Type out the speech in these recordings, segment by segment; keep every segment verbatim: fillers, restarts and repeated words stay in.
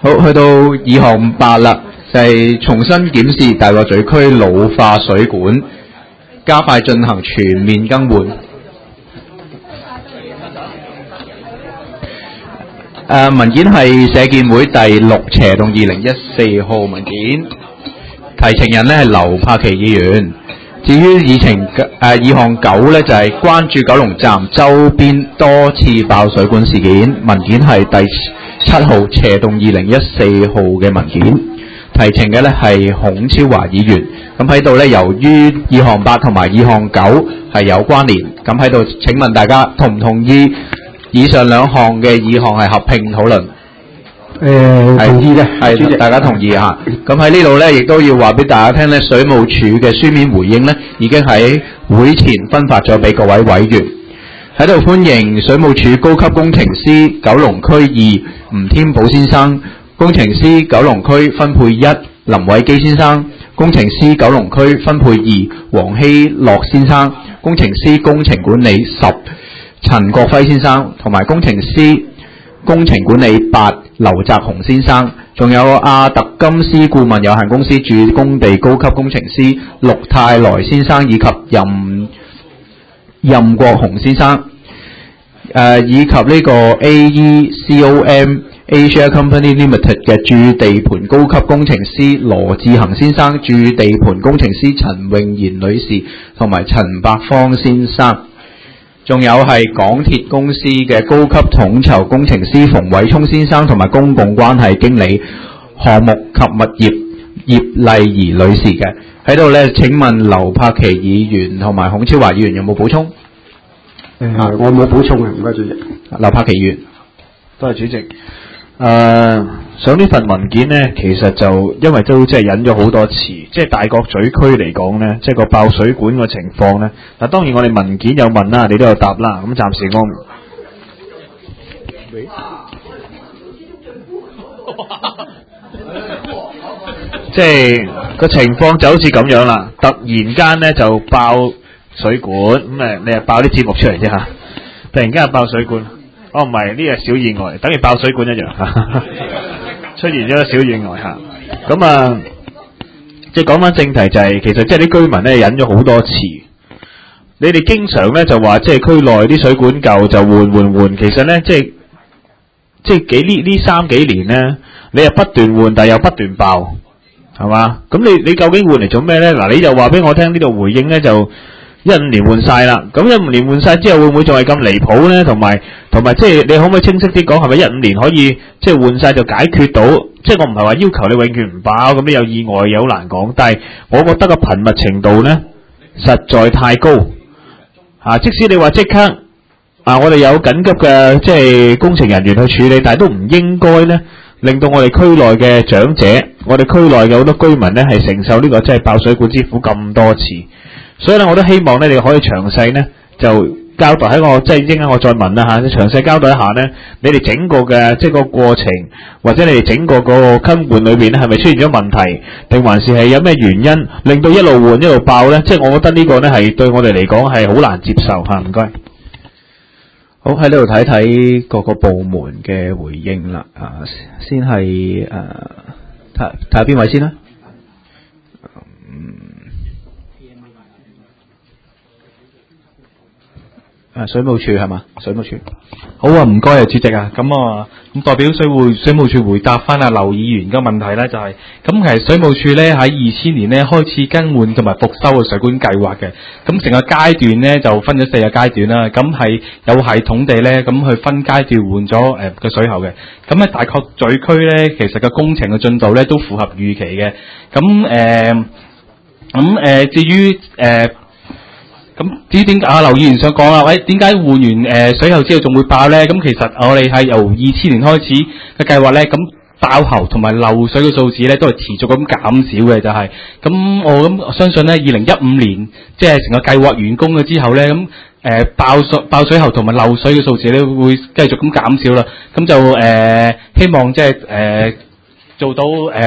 好，去到二項八啦，就係、是、重新檢視大角咀區老化水管，加快進行全面更換。誒、呃、文件係社建會第六斜動二零一四號文件，提呈人呢係劉柏祺議員。至於議程誒二項九呢，就係、是、關注九龍站周邊多次爆水管事件，文件係第七號斜動二零一四號嘅文件，提呈嘅呢係孔超華議員。咁喺度呢，由於二項八同埋二項九係有關聯，咁喺度請問大家同唔同意以上兩項嘅議項係合併討論？誒、呃，同意嘅，係大家同意嚇。咁喺呢度呢，亦都要話俾大家聽呢，水務署嘅書面回應呢已經喺會前分發咗俾各位委員。喺度歡迎水務署高級工程師九龍區二吳添寶先生，工程師九龍區分配一林偉基先生，工程師九龍區分配二黃希樂先生，工程師工程管理十陳國輝先生，同埋工程師工程管理八劉澤雄先生，仲有阿特金斯顧問有限公司駐工地高級工程師陸泰來先生，以及任任國雄先生，誒、呃、以及呢個 A E C O M Asia Company Limited 嘅駐地盤高級工程師羅志恒先生，駐地盤工程師陳穎賢女士同埋陳百芳先生，仲有係港鐵公司嘅高級統籌工程師馮偉聰先生同埋公共關係經理項目及物業葉麗儀女士嘅。喺度咧，請問劉柏祺議員同埋孔超華議員有冇補充？誒、 呃，我冇補充嘅，唔該主席。 劉柏祺議員， 多謝主席。誒、呃，上呢份文件呢，其實就因為都即係引咗好多次，即係大角咀區嚟講呢，即係個爆水管個情況呢。嗱，當然我哋文件有問啦，你都有答啦。咁暫時我即係個情況就好似咁樣啦，突然間呢就爆水管，咁誒你係爆啲節目出嚟啫嚇，突然間又爆水管。哦，唔係，呢個小意外，等於爆水管一樣，出現咗個小意外嚇。咁啊，即係講翻正題就係、是，其實即係啲居民咧忍咗好多次。你哋經常咧就話，即係區內啲水管舊就換換換，其實咧即係即係幾呢呢三幾年咧，你又不斷換，但係又不斷爆，係嘛？咁你你究竟換嚟做咩咧？嗱，你就話俾我聽呢度回應咧就。一五年換晒啦，咁一五年換晒之後會唔會仲係咁離譜呢？同埋同埋即係你可唔可以清晰啲講，係咪一五年可以即係換晒就解決到？即係我唔係話要求你永遠唔爆，咁你有意外又好難講。但係我覺得個頻密程度呢，實在太高啊！即使你話即刻啊，我哋有緊急嘅即係工程人員去處理，但係都唔應該呢，令到我哋區內嘅長者，我哋區內嘅好多居民呢，係承受呢個即係爆水管之苦咁多次。所以咧，我都希望咧，你哋可以詳細咧就交代喺我即係應該我再問啦嚇，詳細交代一下咧，你哋整個嘅即係個過程，或者你哋整個個更換裏邊咧，係咪出現咗問題，定還是係有咩原因令到一路換一路爆咧？即係我覺得呢個咧係對我哋嚟講係好難接受嚇。唔該。 好，喺呢度睇睇各個部門嘅回應啦。啊，先係誒睇睇下邊位先啦。誒，水務署係嘛？水務署好啊，唔該啊，主席啊，咁啊，咁代表水務水務署回答翻阿劉議員嘅問題咧，就係、是、咁其實水務署咧喺二千年咧開始更換同埋復修嘅水管計劃嘅，咁成個階段咧就分咗四個階段啦，咁係有系統地咧咁去分階段換咗誒個水喉嘅，咁喺大角咀區咧其實個工程嘅進度咧都符合預期嘅，咁誒咁誒至於誒。呃咁至於點解啊？劉議員想講啦，喂，點解換完誒、呃、水喉之後仲會爆咧？咁其實我哋係由二千年開始嘅計劃咧，咁爆喉同埋漏水嘅數字咧都係持續咁減少嘅，就係、是、咁我咁相信咧，二零一五年即係成個計劃完工咗之後咧，咁誒、呃、爆水爆水喉同埋漏水嘅數字咧會繼續咁減少啦。咁就誒、呃、希望即係誒做到誒。呃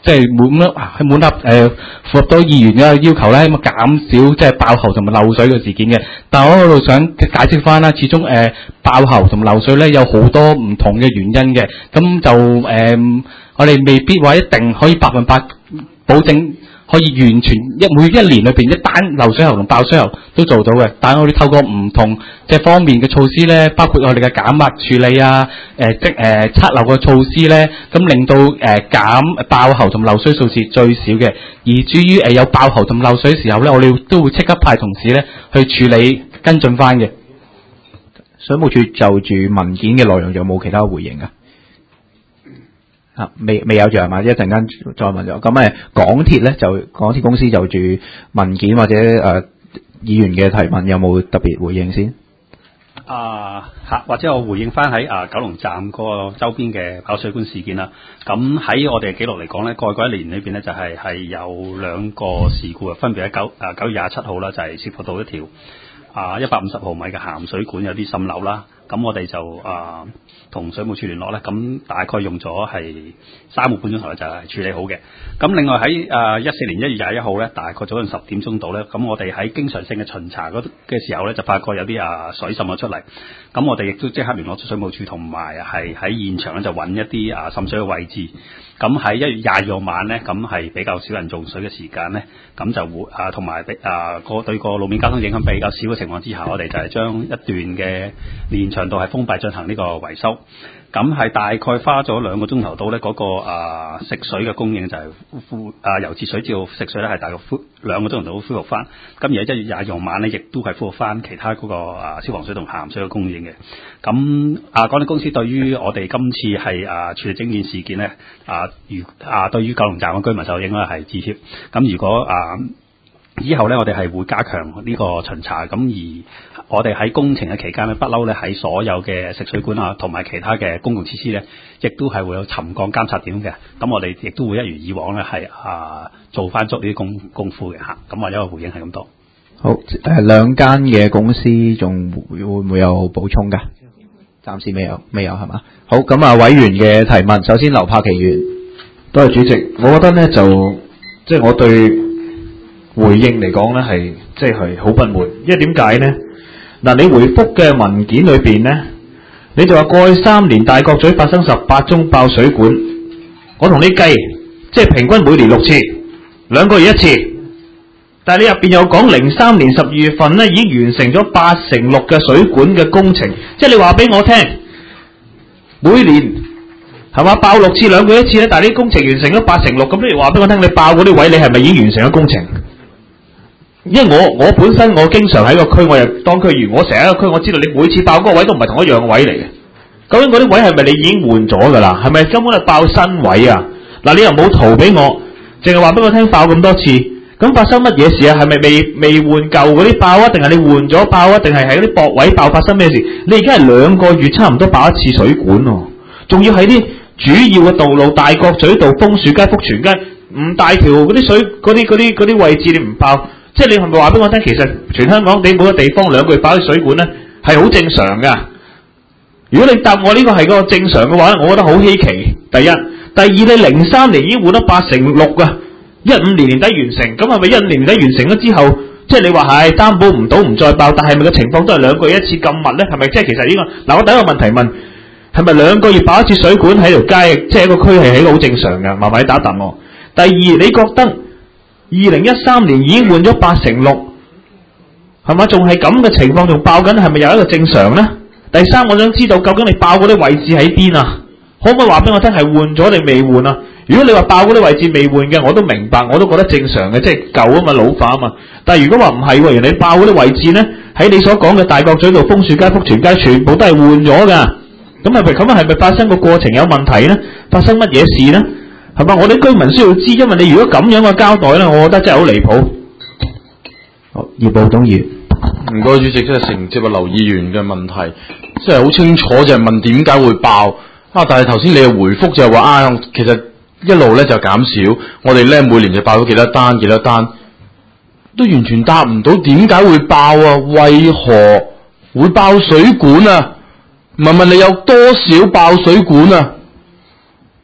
即係滿係滿合誒符合到議員嘅要求咧，咁啊減少即係爆喉同埋漏水嘅事件嘅。但係我喺度想解釋翻啦，始終誒、呃、爆喉同埋漏水咧有好多唔同嘅原因嘅，咁就誒、呃、我哋未必話一定可以百分百保證。可以完全一每一年裏邊一單漏水喉同爆水喉都做到嘅，但係我哋透過唔同即係方面嘅措施咧，包括我哋嘅減壓處理啊，誒即誒測漏嘅措施咧，咁令到誒、呃、減爆喉同漏水數字最少嘅。而至於誒有爆喉同漏水嘅時候咧，我哋都會即刻派同事咧去處理跟進翻嘅。 水務署就住文件嘅內容有冇其他回應啊？啊，未未有住係嘛？一陣間再問咗。咁誒，港鐵咧就港鐵公司就住文件或者誒、呃、議員嘅提問有冇特別回應先？ 啊嚇，或者我回應翻喺啊九龍站個周邊嘅爆水管事件啦。咁喺我哋嘅記錄嚟講咧，過去嗰一年裏邊咧就係、是、係有兩個事故啊，分別喺九啊九月廿七號啦，就係、是、涉及到一條啊一百五十毫米嘅鹹水管有啲滲漏啦。咁我哋就啊同水務署聯絡咧，咁大概用咗係三個半鐘頭咧就係處理好嘅。咁另外喺啊一四年一月廿一號咧，大概早上十點鐘度咧，咁我哋喺經常性嘅巡查嗰嘅時候咧，就發覺有啲啊水滲咗出嚟。咁我哋亦都即刻聯絡咗水務署，同埋係喺現場咧就揾一啲啊滲水嘅位置。咁喺一月廿二號晚咧，咁係比較少人做水嘅時間咧，咁就會啊同埋啊個對個路面交通影響比較少嘅情況之下，我哋就係將一段嘅連長度係封閉進行呢個維修。咁係大概花咗兩個鐘頭到咧，嗰、那個啊食水嘅供應就係恢啊由節水至到食水咧係大概恢兩個鐘頭到恢復翻。咁而喺一月廿二號晚咧，亦都係恢復翻其他嗰個啊消防水同鹹水嘅供應嘅。咁啊港鐵公司對於我哋今次係啊處理整件事件咧啊如啊對於九龍站嘅居民就應該係致歉。咁如果啊以後咧，我哋係會加強呢個巡查，咁而我哋喺工程嘅期間咧，不嬲咧喺所有嘅食水管啊，同埋其他嘅公共設施咧，亦都係會有沉降監察點嘅。咁我哋亦都會一如以往咧，係啊做翻足呢啲功功夫嘅嚇。咁或者個回應係咁多。 好，誒兩間嘅公司仲會會唔會有補充㗎？暫時未有，未有係嘛？好，咁啊委員嘅提問，首先劉柏祺議員。 多謝主席，我覺得咧就即係我對回應嚟講咧係即係好不滿，因為點解咧？嗱，你回覆嘅文件裏邊咧，你就話過去三年大角咀發生十八宗爆水管，我同你計，即係平均每年六次，兩個月一次。但係你入邊又講零三年十二月份咧已經完成咗八成六嘅水管嘅工程，即係你話俾我聽，每年係嘛爆六次兩個月一次咧，但係啲工程完成咗八成六，咁你話俾我聽，你爆嗰啲位你係咪已經完成咗工程？因為我我本身我經常喺個區，我又當區議員，我成日喺個區，我知道你每次爆嗰個位都唔係同一樣嘅位嚟嘅。究竟嗰啲位係咪你已經換咗㗎啦？係咪根本係爆新位啊？嗱，你又冇圖俾我，淨係話俾我聽爆咁多次，咁發生乜嘢事啊？係咪未未換舊嗰啲爆啊？定係你換咗爆啊？定係喺嗰啲駁位爆？發生咩事？你而家係兩個月差唔多爆一次水管喎，仲要喺啲主要嘅道路，大角咀道、楓樹街、福全街，唔大條嗰啲水嗰啲嗰啲嗰啲位置你唔爆？即係你係咪話俾我聽，其實全香港地每個地方兩個月爆啲水管咧係好正常㗎？如果你答我呢個係個正常嘅話咧，我覺得好稀奇。第一，第二，你零三年已經換咗八成六㗎，一五年年底完成，咁係咪一五年年底完成咗之後，即係你話係擔保唔到唔再爆，但係咪個情況都係兩個月一次咁密咧？係咪即係其實呢個嗱？我第一個問題問係咪兩個月爆一次水管喺條街，即係一個區係喺度好正常㗎？麻麻地打答我。第二，你覺得二零一三年已經換咗八成六，係嘛？仲係咁嘅情況仲爆緊，係咪有一個正常呢？第三，我想知道究竟你爆嗰啲位置喺邊啊？可唔可以話俾我聽係換咗定未換啊？如果你話爆嗰啲位置未換嘅，我都明白，我都覺得正常嘅，即係舊啊嘛，老化啊嘛。但係如果話唔係喎，原來你爆嗰啲位置呢，喺你所講嘅大角咀道、楓樹街、福全街，全部都係換咗㗎。咁係咪咁啊？係咪發生個過程有問題呢？發生乜嘢事呢？係嘛？我哋居民需要知，因為你如果咁樣嘅交代咧，我覺得真係好離譜。 好，葉寶東議員， 唔該主席，即係承接啊劉議員嘅問題，即係好清楚就係問點解會爆啊？但係頭先你嘅回覆就係話啊，其實一路咧就減少，我哋咧每年就爆咗幾多單幾多單，都完全答唔到點解會爆啊？為何會爆水管啊？問問你有多少爆水管啊？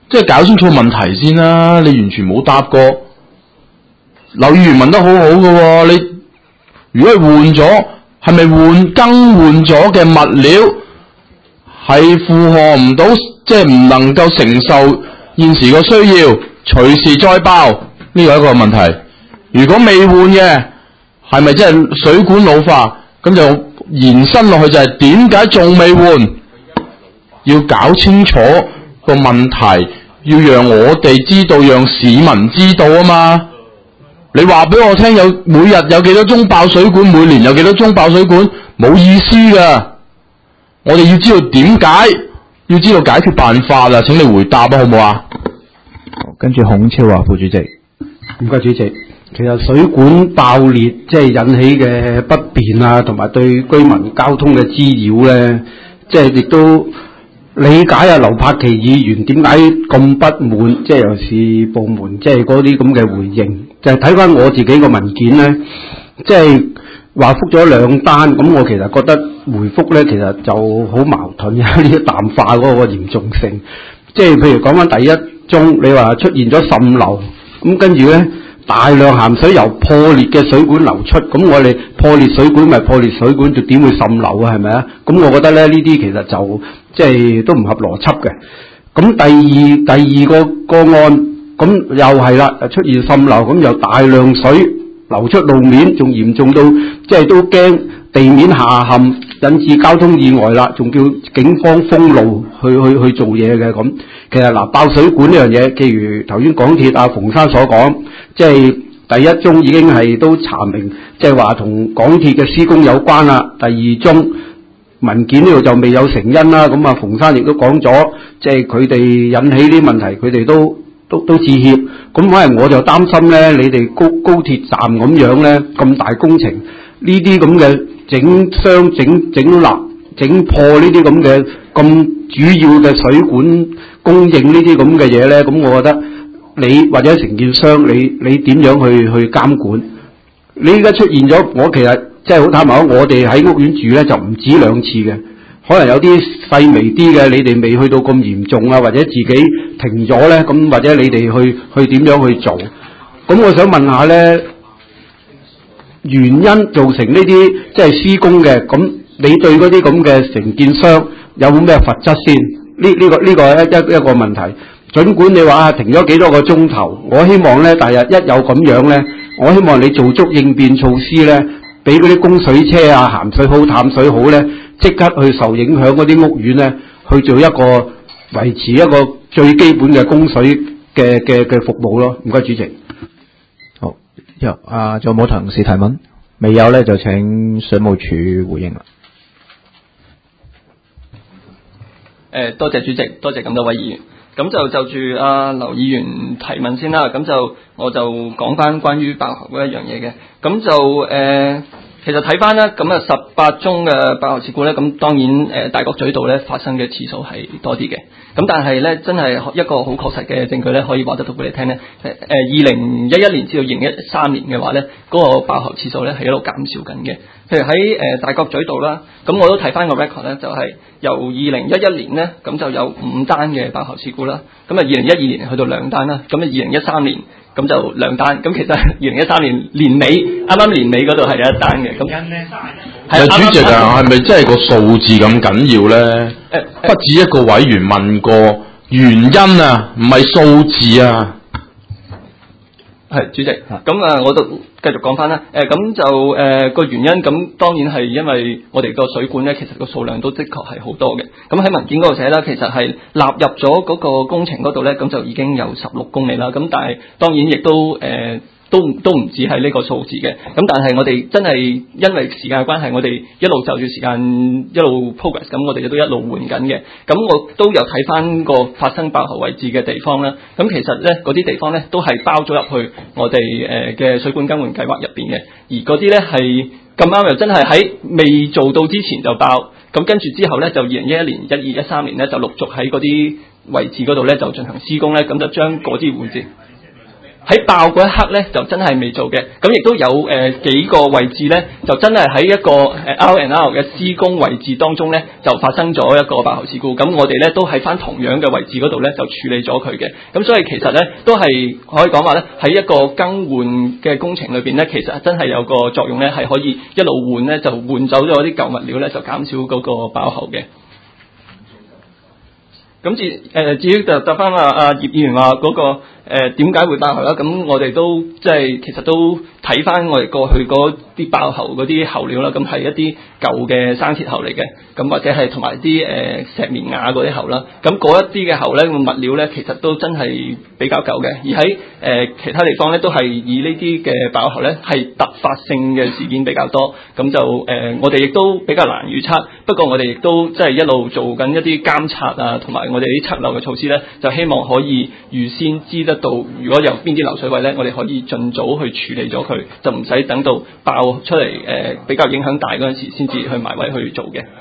即係搞清楚問題先啦。你完全冇答過，劉議員問得好好嘅喎。你如果係換咗，係咪換更換咗嘅物料係負荷唔到，即係唔能夠承受現時個需要，隨時再爆，呢個係一個問題。如果未換嘅，係咪即係水管老化？咁就延伸落去就係點解仲未換？要搞清楚個問題，要讓我哋知道，讓市民知道啊嘛。你話俾我聽，有每日有幾多宗爆水管，每年有幾多宗爆水管，冇意思噶。我哋要知道點解，要知道解決辦法啦。請你回答啊，好唔好啊？ 跟住孔超啊，副主席。 唔該，主席。其實水管爆裂即係引起嘅不便啊，同埋對居民交通嘅滋擾咧，即係亦都理解啊。劉柏祺議員點解咁不滿，即係尤其是部門即係嗰啲咁嘅回應，就係睇翻我自己個文件咧，即係話覆咗兩單，咁我其實覺得回覆咧其實就好矛盾，有啲淡化嗰個嚴重性。即係譬如講翻第一宗，你話出現咗滲漏，咁跟住咧。大量鹹水由破裂嘅水管流出，咁我哋破裂水管咪破裂水管，就點會滲漏啊？係咪啊？咁我覺得咧呢啲其實就即係都唔合邏輯嘅。咁第二第二個個案，咁又係啦，出現滲漏，咁又大量水流出路面，仲嚴重到即係都驚地面下陷，引致交通意外啦，仲叫警方封路去去去做嘢嘅咁。其實嗱，爆水管呢樣嘢，譬如頭先港鐵阿馮生所講，即係第一宗已經係都查明，即係話同港鐵嘅施工有關啦。第二宗文件呢度就未有成因啦。咁啊，馮生亦都講咗，即係佢哋引起啲問題，佢哋都都都致歉。咁反而我就擔心咧，你哋高高鐵站咁樣咧，咁大工程，呢啲咁嘅整傷、整整爛、整破呢啲咁嘅咁主要嘅水管供應呢啲咁嘅嘢咧，咁我覺得你或者承建商，你你點樣去去監管？你而家出現咗，我其實即係好坦白講，我哋喺屋苑住咧就唔止兩次嘅，可能有啲細微啲嘅，你哋未去到咁嚴重啊，或者自己停咗咧，咁或者你哋去去點樣去做？咁我想問下咧，原因造成呢啲即係施工嘅，咁你對嗰啲咁嘅承建商有冇咩罰則先？呢呢、這個呢、這個一一一個問題。儘管你話啊停咗幾多個鐘頭，我希望咧，第日一有咁樣咧，我希望你做足應變措施咧，俾嗰啲供水車啊、鹹水好、淡水好咧，即刻去受影響嗰啲屋苑咧，去做一個維持一個最基本嘅供水嘅嘅嘅服務咯。唔該，主席。 好，有啊，仲有冇同事提問？未有咧，就請水務署回應啦。 誒，多謝主席，多謝咁多位議員。咁就就住阿劉議員提問先啦。咁就我就講翻關於爆喉嗰一樣嘢嘅。咁就誒、呃，其實睇翻啦，咁啊十八宗嘅爆喉事故咧，咁當然誒、呃、大角咀道咧發生嘅次數係多啲嘅。咁但係咧，真係一個好確實嘅證據咧，可以話得到俾你聽咧。誒誒，二零一一年至到二零一三年嘅話咧，嗰、那個爆喉次數咧係一路減少緊嘅。譬如喺誒、呃、大角咀道啦，咁我都睇翻個 record 咧，就係、是、由二零一一年咧，咁就有五單嘅爆喉事故啦。咁啊，二零一二年去到兩單啦。咁啊，二零一三年咁就兩單。咁其實二零一三年年尾，啱啱年尾嗰度係有一單嘅。咁原因咧，係主席啊，係咪真係個數字咁緊要咧？誒，不止一個委員問過原因啊，唔係數字啊。 係主席，咁啊，我就繼續講翻啦。誒、呃，咁就誒個、呃、原因，咁當然係因為我哋個水管咧，其實個數量都的確係好多嘅。咁喺文件嗰度寫啦，其實係納入咗嗰個工程嗰度咧，咁就已經有十六公里啦。咁但係當然亦都誒。呃都都唔止係呢個數字嘅，咁但係我哋真係因為時間嘅關係，我哋一路就住時間一路 progress，咁我哋都一路換緊嘅。咁我都有睇翻個發生爆喉位置嘅地方啦。咁其實咧嗰啲地方咧都係包咗入去我哋誒嘅水管更換計劃入邊嘅，而嗰啲咧係咁啱又真係喺未做到之前就爆，咁跟住之後咧就二零一一年、一二、一三年咧就陸續喺嗰啲位置嗰度咧就進行施工咧，咁就將嗰啲位置。 喺爆嗰一刻咧，就真係未做嘅。咁亦都有誒、呃、幾個位置咧，就真係喺一個誒 R and R 嘅施工位置當中咧，就發生咗一個爆喉事故。咁我哋咧都喺翻同樣嘅位置嗰度咧，就處理咗佢嘅。咁所以其實咧，都係可以講話咧，喺一個更換嘅工程裏邊咧，其實真係有個作用咧，係可以一路換咧，就換走咗啲舊物料咧，就減少嗰個爆喉嘅。咁至誒至於就答翻阿阿葉議員話嗰、那個誒點解會爆喉啦？咁我哋都即係其實都睇翻我哋過去嗰啲爆喉嗰啲喉料啦，咁係一啲舊嘅生鐵喉嚟嘅，咁或者係同埋啲誒石棉瓦嗰啲喉啦。咁嗰一啲嘅喉咧，個物料咧其實都真係比較舊嘅，而喺誒、呃、其他地方咧都係以呢啲嘅爆喉咧係突發性嘅事件比較多，咁就誒、呃、我哋亦都比較難預測。不過我哋亦都即係一路做緊一啲監察啊，同埋我哋啲測漏嘅措施咧，就希望可以預先知得到，如果有邊啲流水位咧，我哋可以盡早去處理咗佢，就唔使等到爆出嚟誒、呃、比較影響大嗰陣時先至去埋位去做嘅。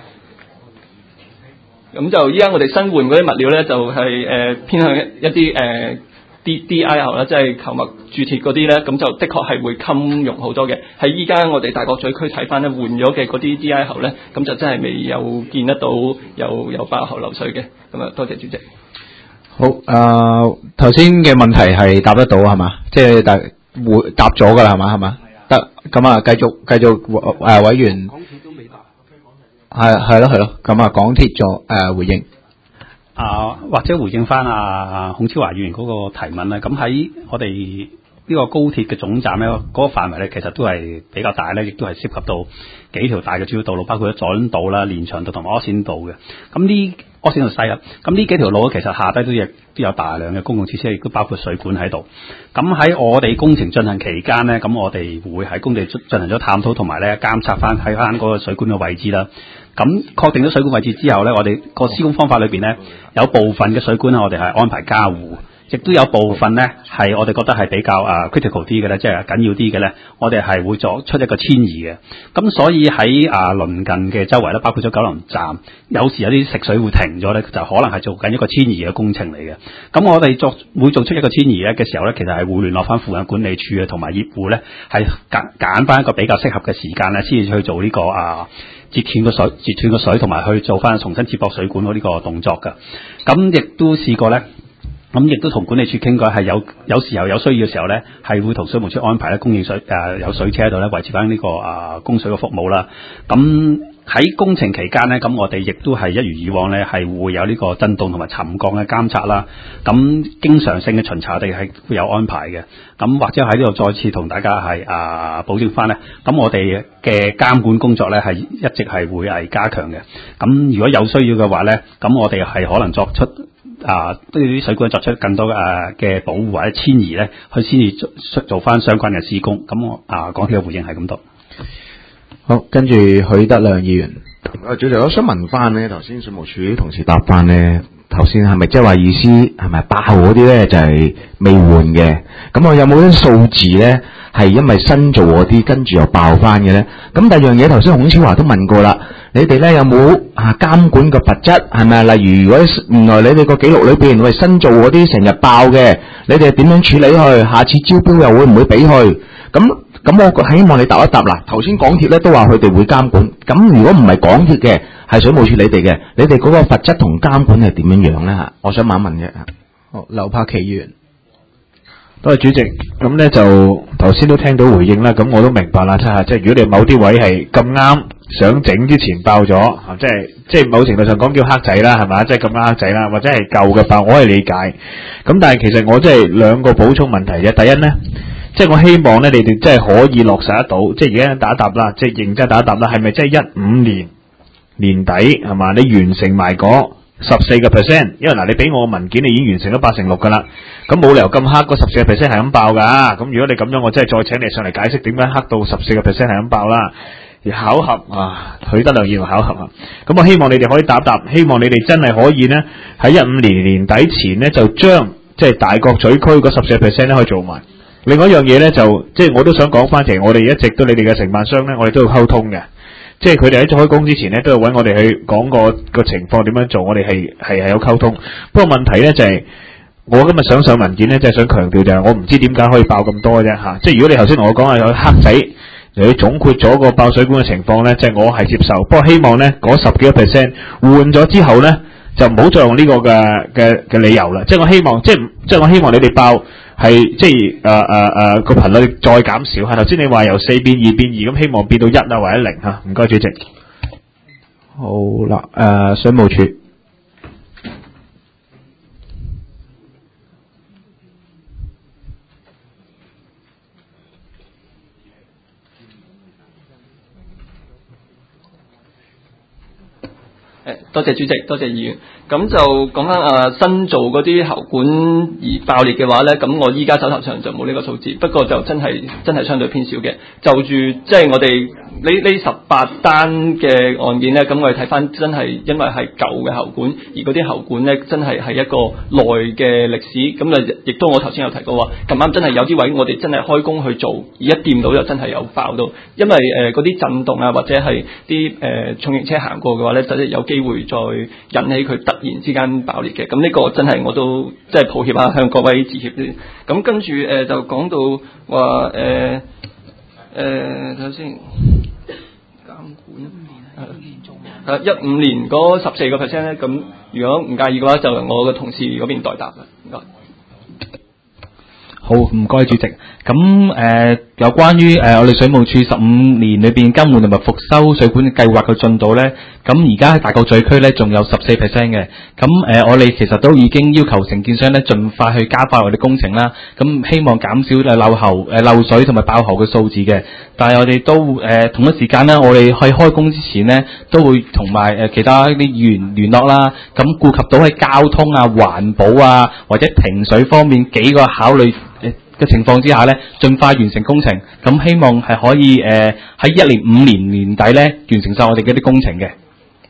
咁就依家我哋新換嗰啲物料咧，就係、是、誒、呃、偏向一啲誒 D D I 喉啦，即係球脈鑄鐵嗰啲咧，咁就的確係會襟用好多嘅。喺依家我哋大角咀區睇翻咧，換咗嘅嗰啲 D I 喉咧，咁就真係未有見得到有有爆喉流水嘅。咁啊，多謝主席。 好，誒頭先嘅問題係答得到係嘛？即係答會答咗㗎啦係嘛？係嘛？得，咁啊繼續繼續誒、呃、委員。港鐵都未答。係係咯係咯，咁啊港鐵做誒回應。 啊，或者回應翻啊孔超華議員嗰個提問咧，咁喺我哋呢個高鐵嘅總站咧，嗰、那個範圍咧其實都係比較大咧，亦都係涉及到幾條大嘅主要道路，包括咗佐敦道啦、連翔道同埋柯士甸道嘅。咁呢柯士甸道西啦，咁呢幾條路咧其實下低都亦都有大量嘅公共設施，亦都包括水管喺度。咁喺我哋工程進行期間咧，咁我哋會喺工地進行咗探討同埋咧監察翻喺翻嗰個水管嘅位置啦。咁確定咗水管位置之後咧，我哋個施工方法裏邊咧，有部分嘅水管咧，我哋係安排加護，亦都有部分咧係我哋覺得係比較啊 critical 啲嘅咧，即係緊要啲嘅咧，我哋係會作出一個遷移嘅。咁所以喺啊鄰近嘅周圍咧，包括咗九龍站，有時有啲食水會停咗咧，就可能係做緊一個遷移嘅工程嚟嘅。咁我哋作會做出一個遷移咧嘅時候咧，其實係會聯絡翻附近管理處啊同埋業戶咧，係揀揀翻一個比較適合嘅時間咧，先至去做呢個啊。截斷個水，截斷個水，同埋去做翻重新接駁水管嗰呢個動作㗎。咁亦都試過咧，咁亦都同管理處傾過，係有有時候有需要嘅時候咧，係會同水務處安排咧供應水誒、呃、有水車喺度咧維持翻呢、這個啊、呃、供水嘅服務啦。咁喺工程期間咧，咁我哋亦都係一如以往咧，係會有呢個震動同埋沉降嘅監察啦。咁經常性嘅巡查，我哋係會有安排嘅。咁或者喺呢度再次同大家係啊、呃、保證翻咧，咁我哋嘅監管工作咧係一直係會係加強嘅。咁如果有需要嘅話咧，咁我哋係可能作出啊對啲水管作出更多誒嘅保護或者遷移咧，去先至做做翻相關嘅施工。咁我啊港鐵嘅回應係咁多。 好，跟住許德亮議員。 誒，主席，我想問翻咧，頭先水務署啲同事答翻咧，頭先係咪即係話意思係咪爆嗰啲咧就係、是、未換嘅？咁我有冇啲數字咧係因為新做嗰啲跟住又爆翻嘅咧？咁第二樣嘢，頭先孔超華都問過啦，你哋咧有冇啊監管嘅罰則係咪啊？例如如果原來你哋個記錄裏邊喂新做嗰啲成日爆嘅，你哋點樣處理佢？下次招標又會唔會俾佢？咁咁我希望你答一答啦。頭先港鐵咧都話佢哋會監管，咁如果唔係港鐵嘅，係水務署你哋嘅，你哋嗰個罰則同監管係點樣樣咧嚇？我想問一問啫。 好，劉柏祺議員。 多謝主席。咁咧就頭先都聽到回應啦，咁我都明白啦，即係即係如果你某啲位係咁啱想整之前爆咗，即係即係某程度上講叫黑仔啦，係嘛？即係咁啱黑仔啦，或者係舊嘅爆，我係理解。咁但係其實我即係兩個補充問題啫。第一咧。即係我希望咧，你哋真係可以落實得到。即係而家打一答啦，即係認真打一答啦，係咪即係一五年年底係嘛？你完成埋嗰十四個 percent， 因為嗱，你俾我個文件，你已經完成咗八成六噶啦。咁冇理由咁黑，嗰十四個 percent 係咁爆噶。咁如果你咁樣，我真係再請你上嚟解釋點解黑到十四個 percent 係咁爆啦。而巧合啊，許德亮議員巧合啊。咁我希望你哋可以答一答，希望你哋真係可以呢，喺一五年年底前呢，就將即係大角咀區嗰十四個 percent 咧可以做埋。另外一樣嘢咧，就即係我都想講翻，其實我哋一直都你哋嘅承辦商咧，我哋都要溝通嘅。即係佢哋喺開工之前咧，都要揾我哋去講個個情況點樣做，我哋係係係有溝通。不過問題咧就係、是、 我今日想上文件咧，即係想強調就係我唔知點解可以爆咁多嘅啫嚇。即係如果你頭先同我講係有黑仔嚟去總括咗個爆水管嘅情況咧，即係我係接受。不過希望咧嗰十幾個 percent 換咗之後咧，就唔好再用呢個嘅嘅嘅理由啦。即係我希望，即係即係我希望你哋爆係即係誒誒誒個頻率再減少嚇。頭先你話由四變二變二，咁希望變到一啊或者零嚇。唔該，主席。 好啦，誒、呃、水務署。 多謝主席，多謝議員。咁就講翻啊新做嗰啲喉管而爆裂嘅話咧，咁我依家手頭上就冇呢個數字，不過就真係真係相對偏少嘅。就住即係我哋呢呢十八單嘅案件咧，咁我哋睇翻真係因為係舊嘅喉管，而嗰啲喉管咧真係係一個耐嘅歷史。咁啊，亦都我頭先有提過話，咁啱真係有啲位我哋真係開工去做，而一掂到就真係有爆到，因為誒嗰啲震動啊或者係啲誒重型車行過嘅話咧，就係有機會再引起佢突然之間爆裂嘅。咁呢個真係我都即係抱歉啊，向各位致歉啲。咁跟住誒、呃、就講到話誒誒睇下先監管係一五年嗰十四個 percent 咧。咁如果唔介意嘅話，就我嘅同事嗰邊代答啦。唔該。 好，唔該主席。咁誒、呃、有關於誒、呃、我哋水務署十五年裏邊更換同埋復修水管嘅計劃嘅進度咧，咁而家喺大角咀區咧仲有十四 percent 嘅。咁誒、呃、我哋其實都已經要求承建商咧盡快去加快我哋工程啦。咁希望減少誒漏喉誒漏水同埋爆喉嘅數字嘅。但係我哋都誒、呃、同一時間咧，我哋喺開工之前咧都會同埋誒其他啲議員聯絡啦。咁顧及到喺交通啊、環保啊或者停水方面幾個考慮嘅情況之下咧，盡快完成工程，咁希望係可以誒喺一年五年年底咧完成晒我哋嘅啲工程嘅。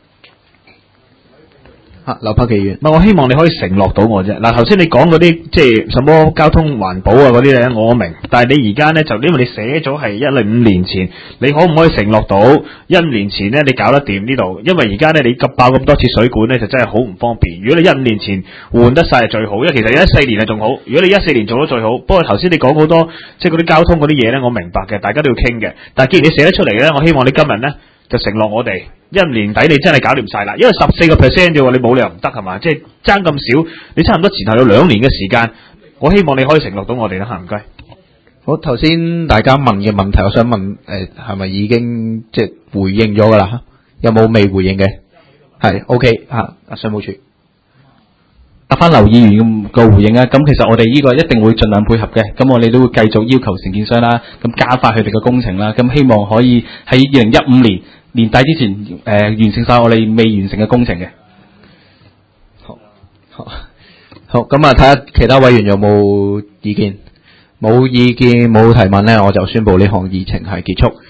啊，劉柏奇議員， 唔係我希望你可以承諾到我啫。嗱，頭先你講嗰啲即係什麼交通環保啊嗰啲咧，我明。但係你而家咧就因為你寫咗係一零五年前，你可唔可以承諾到一五年前咧你搞得掂呢度？因為而家咧你急爆咁多次水管咧，就真係好唔方便。如果你一五年前換得晒係最好，因為其實一四年係仲好。如果你一四年做得最好，不過頭先你講好多即係嗰啲交通嗰啲嘢咧，我明白嘅，大家都要傾嘅。但係既然你寫得出嚟咧，我希望你今日咧就承諾我哋。一年底你真係搞掂晒啦，因為十四個 percent 嘅喎，你冇理由唔得係嘛？即係爭咁少，你差唔多前後有兩年嘅時間，我希望你可以承諾到我哋啦嚇，唔該。 好，頭先大家問嘅問題，我想問誒係咪已經即係回應咗㗎啦？有冇未回應嘅？係 OK 嚇，啊水務署答翻劉議員嘅回應啊，咁其實我哋呢個一定會盡量配合嘅，咁我哋都會繼續要求承建商啦，咁加快佢哋嘅工程啦，咁希望可以喺二零一五年年底之前誒、呃、完成晒我哋未完成嘅工程嘅。 好，好，好，咁啊睇下其他委員有冇意見，冇意見冇提問咧，我就宣布呢項議程係結束。